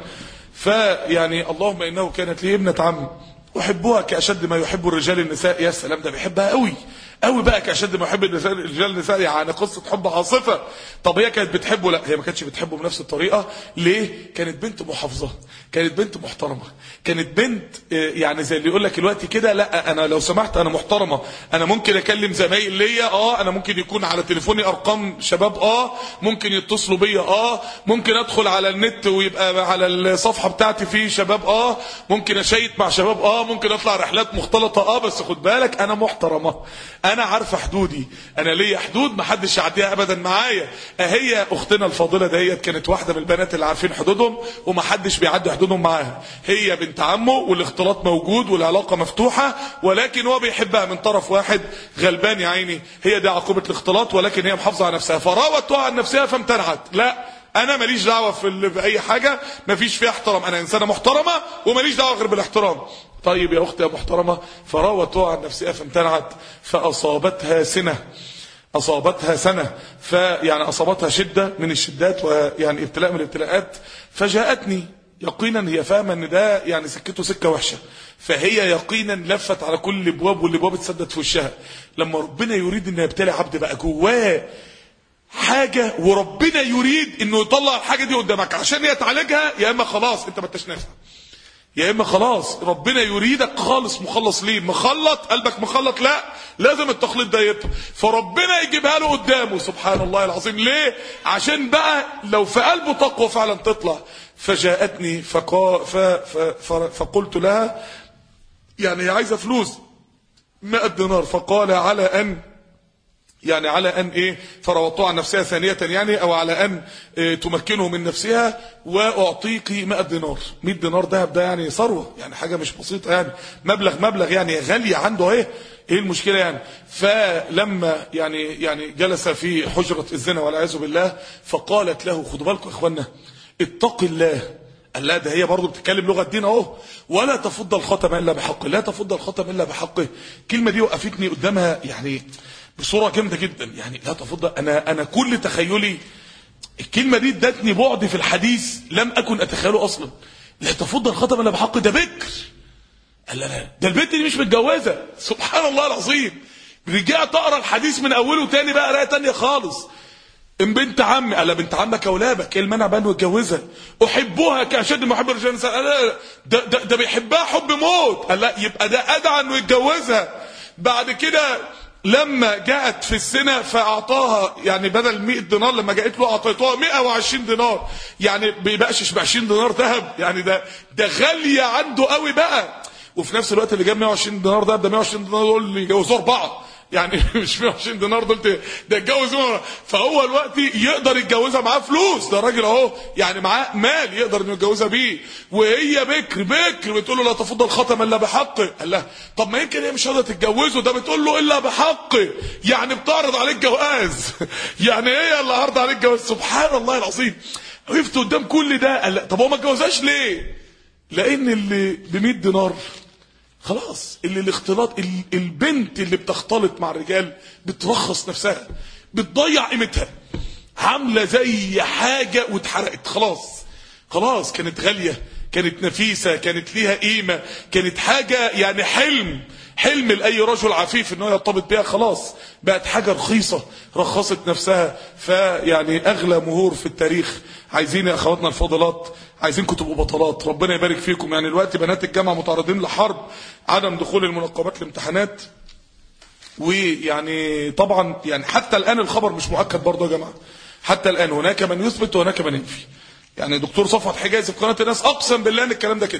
فيعني اللهم انه كانت لي ابنة عم احبها كاشد ما يحب الرجال النساء. يا سلام، ده بيحبها قوي قوي بقى كاشد ما يحب الرجال النساء، يعني قصه حب عاصفه. طب هي كانت بتحبه؟ لا، هي ما كانتش بتحبه بنفس الطريقه. ليه؟ كانت بنت محافظه، كانت بنت محترمه، كانت بنت يعني زي اللي يقول لك دلوقتي كده، لا انا لو سمحت انا محترمه، انا ممكن اكلم زمايل ليا، اه انا ممكن يكون على تليفوني ارقام شباب، اه ممكن يتصلوا بيا، اه ممكن ادخل على النت ويبقى على الصفحه بتاعتي فيه شباب، اه ممكن اشيت مع شباب، اه ممكن اطلع رحلات مختلطه، اه بس خد بالك انا محترمه، انا عارفه حدودي، انا ليا حدود ما حدش يعديها ابدا معايا. اهي اختنا الفاضله ديت كانت واحده من البنات اللي عارفين حدودهم وما حدش بيعدي حدودهم معاها. هي بنت عمه والاختلاط موجود والعلاقه مفتوحه، ولكن هو بيحبها من طرف واحد غلبان يا عيني. هي دي عقوبه الاختلاط، ولكن هي محافظه على نفسها، فراوتها عن نفسها فامتنعت. لا، انا ماليش دعوه في باي حاجه مفيش فيها احترام، انا انسانه محترمه وماليش دعوه غير بالاحترام. طيب يا اختي يا محترمه، فراوتها عن نفسها فامتنعت، فاصابتها سنه، اصابتها سنه، فيعني اصابتها شده من الشدات ويعني ابتلاء من الابتلاءات. فجاءتني يقينا، هي فاهمه ان ده يعني سكته سكه وحشه، فهي يقينا لفت على كل الابواب والابواب اتسدت في وشها. لما ربنا يريد ان يبتلي عبد بقى جواه حاجه، وربنا يريد انه يطلع الحاجه دي قدامك عشان هي تعالجها، يا اما خلاص انت ما انتش نافع، يا اما خلاص ربنا يريدك خالص مخلص. ليه مخلط قلبك مخلط؟ لا، لازم التخليط ده يبقى، فربنا يجيبها له قدامه سبحان الله العظيم. ليه؟ عشان بقى لو في قلبه تقوى فعلا تطلع. فجاءتني فقا ف... ف... ف... فقلت لها، يعني هي عايزه فلوس مئة دينار، فقال على ان يعني على ان ايه، فراوضتها عن نفسها ثانية، يعني او على ان إيه تمكنه من نفسها واعطيك مئة دينار. مئة دينار دهب ده يعني ثروه، يعني حاجه مش بسيطه، يعني مبلغ مبلغ يعني غاليه عنده. ايه ايه المشكله يعني؟ فلما يعني يعني جلس في حجره الزنا والعياذ بالله، فقالت له، خدوا بالكم يا اخوانا، اتق الله. قال لا، ده هي برضه بتتكلم لغه الدين اهو، ولا تفض الخاتم الا بحقه، لا تفض الخاتم الا بحقه. الكلمه دي وقفتني قدامها، يعني بصوره جامده جدا. يعني لا تفضل، انا انا كل تخيلي الكلمه دي ادتني بعد في الحديث لم اكن اتخيله اصلا. لا تفضل الخاتم الا بحق، ده بكر. قال لا لا، ده البنت دي مش متجوزه. سبحان الله العظيم. رجعت اقرا الحديث من اوله تاني بقى، قرايه تانيه خالص. ان بنت عمي، قال بنت عمك اولابك، ايه المانع بقى انه يتجوزها؟ احبها كاشد ما احب الرجال. قال لا ده, ده ده بيحبها حب موت. قال لا، يبقى ده ادعى انه يتجوزها. بعد كده لما جاءت في السنه فاعطاها، يعني بدل مئة دينار لما جاءت له اعطيتها مئة وعشرين دينار، يعني بيبقاش ب عشرين دينار ذهب، يعني ده ده غاليه عنده قوي بقى. وفي نفس الوقت اللي جاب مئة وعشرين دينار ده ده مئة وعشرين دينار دول اللي يجوزوا اربعه، يعني مش مئة وعشرين دينار دول ده يتجوزوا. فهو الوقت يقدر يتجوزها، معاه فلوس، ده راجل اهو يعني معاه مال يقدر انه يتجوزها بيه، وهي بكر بكر بتقول له لا تفضل الخاتم الا بحقه. قال لها طب ما يمكن هي مش قادره تتجوزه، ده بتقول له الا بحقه، يعني بتعرض عليك جواز. يعني هي اللي عرض عليك جواز. سبحان الله العظيم. وقفت قدام كل ده. قال لا طب هو ما اتجوزهاش ليه؟ لان اللي ب مئة دينار خلاص، اللي الاختلاط، البنت اللي بتختلط مع الرجال بترخص نفسها، بتضيع قيمتها، عامله زي حاجه واتحرقت. خلاص خلاص، كانت غاليه، كانت نفيسه، كانت ليها قيمه، كانت حاجه يعني حلم حلم لاي رجل عفيف انه يرتبط بها. خلاص بقت حاجه رخيصه، رخصت نفسها. فيعني اغلى مهور في التاريخ. عايزين يا اخواتنا الفاضلات، عايزينكم تبقوا بطلات، ربنا يبارك فيكم. يعني دلوقتي بنات الجامعه متعرضين لحرب عدم دخول المنقبات الامتحانات، ويعني طبعا يعني حتى الان الخبر مش مؤكد برضه يا جماعه، حتى الان هناك من يثبت وهناك من ينفي. يعني دكتور صفوت حجازي في قناه الناس اقسم بالله ان الكلام ده كده.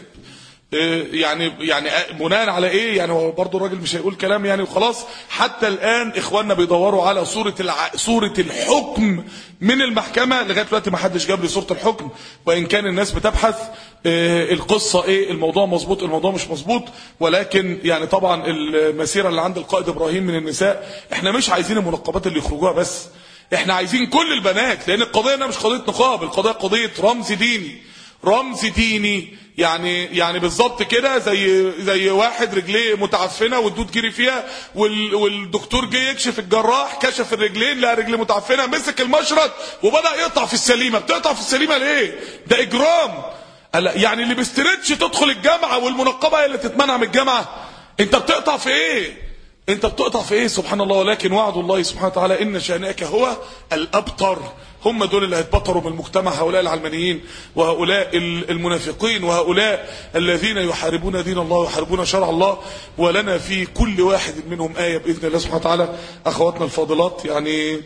يعني يعني بناء على ايه؟ يعني هو برضه الراجل مش هيقول كلام يعني وخلاص. حتى الان اخواننا بيدوروا على صوره الع... صوره الحكم من المحكمه. لغايه دلوقتي ما حدش جاب لي صوره الحكم، وان كان الناس بتبحث آه القصه ايه، الموضوع مظبوط الموضوع مش مظبوط. ولكن يعني طبعا المسيره اللي عند القائد ابراهيم من النساء، احنا مش عايزين المنقبات اللي يخرجوها بس، احنا عايزين كل البنات. لان القضيه هنا مش قضيه نقاب، القضيه قضيه رمز ديني، رمز ديني. يعني يعني بالظبط كده زي زي واحد رجليه متعفنه والدود جري فيها، وال والدكتور جه يكشف، الجراح كشف الرجلين لقى رجليه متعفنه، مسك المشرط وبدا يقطع في السليمه. بتقطع في السليمه ليه؟ ده اجرام. يعني اللي بيستردش تدخل الجامعه والمنقبه هي اللي تتمنع من الجامعه؟ انت بتقطع في ايه؟ انت بتقطع في ايه؟ سبحان الله. ولكن وعد الله سبحانه وتعالى ان شانئك هو الابتر. هم دول اللي هيتبطروا من المجتمع، هؤلاء العلمانيين وهؤلاء المنافقين وهؤلاء الذين يحاربون دين الله ويحاربون شرع الله. ولنا في كل واحد منهم آية بإذن الله سبحانه وتعالى. أخواتنا الفاضلات، يعني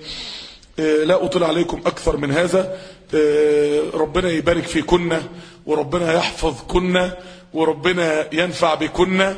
لا أطلع عليكم أكثر من هذا. ربنا يبارك في كنا، وربنا يحفظ كنا، وربنا ينفع بكنا،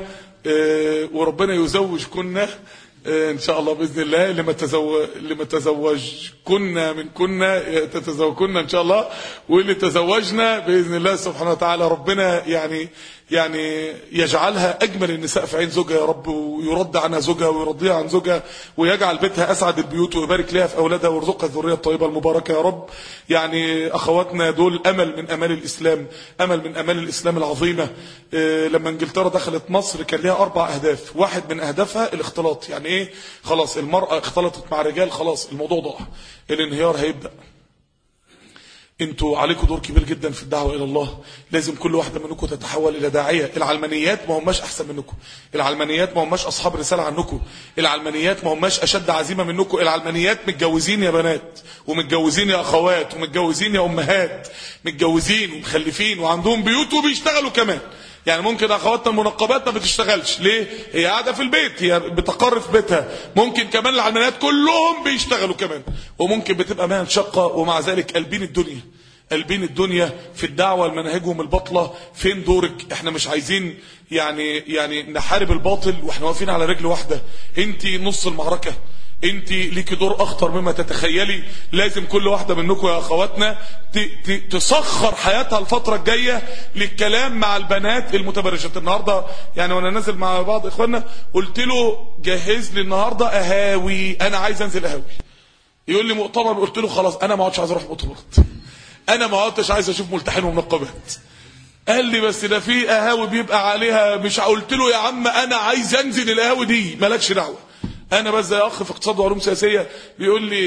وربنا يزوج كنا ان شاء الله باذن الله. لما تزوج لما تزوج كنا من كنا تتزوجنا ان شاء الله، واللي تزوجنا باذن الله سبحانه وتعالى ربنا يعني يعني يجعلها اجمل النساء في عين زوجها يا رب، ويرد عنها زوجها ويرضيها عن زوجها، ويجعل بيتها اسعد البيوت، ويبارك لها في اولادها، ويرزقها الذريه الطيبه المباركه يا رب. يعني اخواتنا دول امل من امال الاسلام، امل من امال الاسلام العظيمه. إيه لما انجلترا دخلت مصر كان لها اربع اهداف، واحد من اهدافها الاختلاط. يعني ايه خلاص المراه اختلطت مع رجال، خلاص الموضوع ضاع، الانهيار هيبدا. انتوا عليكم دور كبير جدا في الدعوه الى الله. لازم كل واحده منكم تتحول الى داعيه. العلمانيات ما هماش احسن منكم، العلمانيات ما هماش اصحاب رساله عنكم، العلمانيات ما هماش اشد عزيمه منكم. العلمانيات متجوزين يا بنات، ومتجوزين يا اخوات، ومتجوزين يا امهات، متجوزين ومخلفين وعندهم بيوت وبيشتغلوا كمان. يعني ممكن اخواتنا المنقبات ما بتشتغلش ليه؟ هي قاعده في البيت، هي بتقر في بيتها. ممكن كمان العلمانيات كلهم بيشتغلوا كمان، وممكن بتبقى مهن شقه، ومع ذلك قلبين الدنيا قلبين الدنيا في الدعوه لمناهجهم الباطله. فين دورك؟ احنا مش عايزين يعني يعني نحارب الباطل واحنا واقفين على رجل واحده. انت نص المعركه، انت ليكي دور اخطر مما تتخيلي. لازم كل واحده منكم يا اخواتنا تسخر حياتها الفتره الجايه للكلام مع البنات المتبرجات. النهارده يعني وانا نازل مع بعض اخواننا قلت له جهز لي النهارده اهاوي، انا عايز انزل اهاوي. يقول لي مؤتمر، قلت له خلاص انا ما عادش عايز اروح مؤتمرات، انا ما عادش عايز اشوف ملتحين ومنقبات. قال لي بس ده في قهاوي بيبقى عليها مش. قلت له يا عم انا عايز انزل القهاوي دي، مالكش دعوه، انا بس زي اخ في اقتصاد وعلوم سياسيه بيقول لي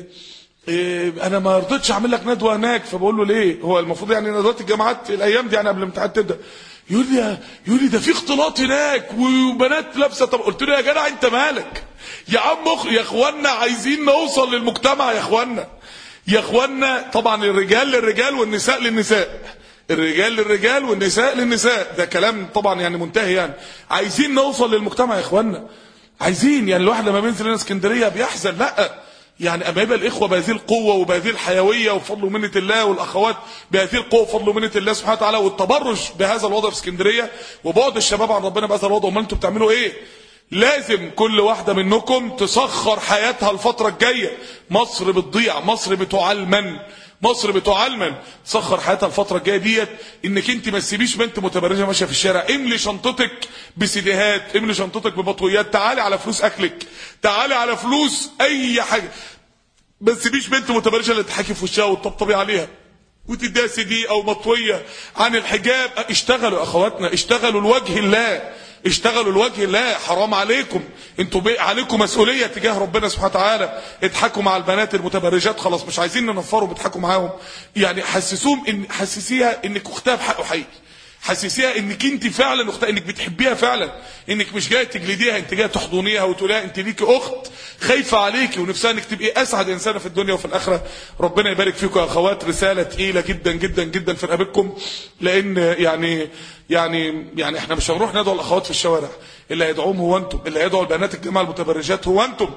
إيه انا ما رضيتش اعمل لك ندوه هناك، فبقول له ليه؟ هو المفروض يعني ندوات الجامعات الايام دي يعني قبل الامتحان تبدا، يقول لي يقول لي ده في اختلاط هناك وبنات لابسه. طب قلت له يا جدع انت مالك يا عم؟ يا اخوانا عايزين نوصل للمجتمع يا اخوانا، يا اخوانا. طبعا الرجال للرجال والنساء للنساء، الرجال للرجال والنساء للنساء، ده كلام طبعا يعني منتهي. يعني عايزين نوصل للمجتمع يا اخوانا، عايزين. يعني الواحد لما بينزل هنا اسكندريه بيحزن، لا يعني اما يبقى الاخوه بهذه القوه وبهذه الحيويه وفضل ومنه الله، والاخوات بهذه القوه وفضل ومنه الله سبحانه وتعالى، والتبرج بهذا الوضع في اسكندريه، وبعد الشباب عن ربنا بهذا الوضع، امال انتوا بتعملوا ايه؟ لازم كل واحده منكم تسخر حياتها الفتره الجايه. مصر بتضيع، مصر بتعلمن، مصر بتعلمن. تسخر حياتها الفتره الجايه ديت انك انت ما تسيبيش بنت متبرجه ماشيه في الشارع. املي شنطتك بسيديهات، املي شنطتك ببطويات، تعالي على فلوس اكلك، تعالي على فلوس اي حاجه، ما تسيبيش بنت متبرجه اللي تحكي في وشها وتطبطبي عليها وتديها سي دي او مطويه عن الحجاب. اشتغلوا يا اخواتنا، اشتغلوا لوجه الله، اشتغلوا لوجه الله. حرام عليكم، انتوا عليكم مسؤوليه تجاه ربنا سبحانه وتعالى. اضحكوا مع البنات المتبرجات، خلاص مش عايزين ننفروا، بيضحكوا معاهم. يعني حسسوهم ان حسسيها انك اختها بحقه حقيقي، حسسيها انك انت فعلا اختها، انك بتحبيها فعلا، انك مش جايه تجلديها، انت جايه تحضنيها وتقوليها انت ليكي اخت خايفه عليكي ونفسها انك تبقي اسعد انسانه في الدنيا وفي الاخره. ربنا يبارك فيكم يا اخوات. رساله تقيله جدا جدا جدا في رقبتكم، لان يعني يعني يعني احنا مش هنروح ندعو الاخوات في الشوارع، اللي هيدعوهم هو انتم، اللي هيدعوا البنات الجامعه المتبرجات هو انتم.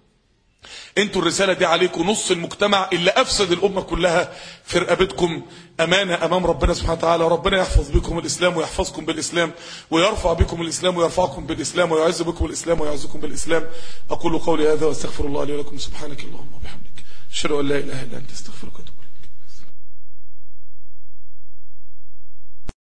انتوا الرسالة دي عليكم، نص المجتمع اللي افسد الامة كلها في رقبتكم. امانة امام ربنا سبحانه وتعالى. ربنا يحفظ بكم الاسلام ويحفظكم بالاسلام، ويرفع بكم الاسلام ويرفعكم بالاسلام، ويعز بكم الاسلام ويعزكم بالاسلام. اقول قولي هذا واستغفر الله لي ولكم. سبحانك اللهم وبحمدك، اشهد ان لا اله الا انت، استغفرك.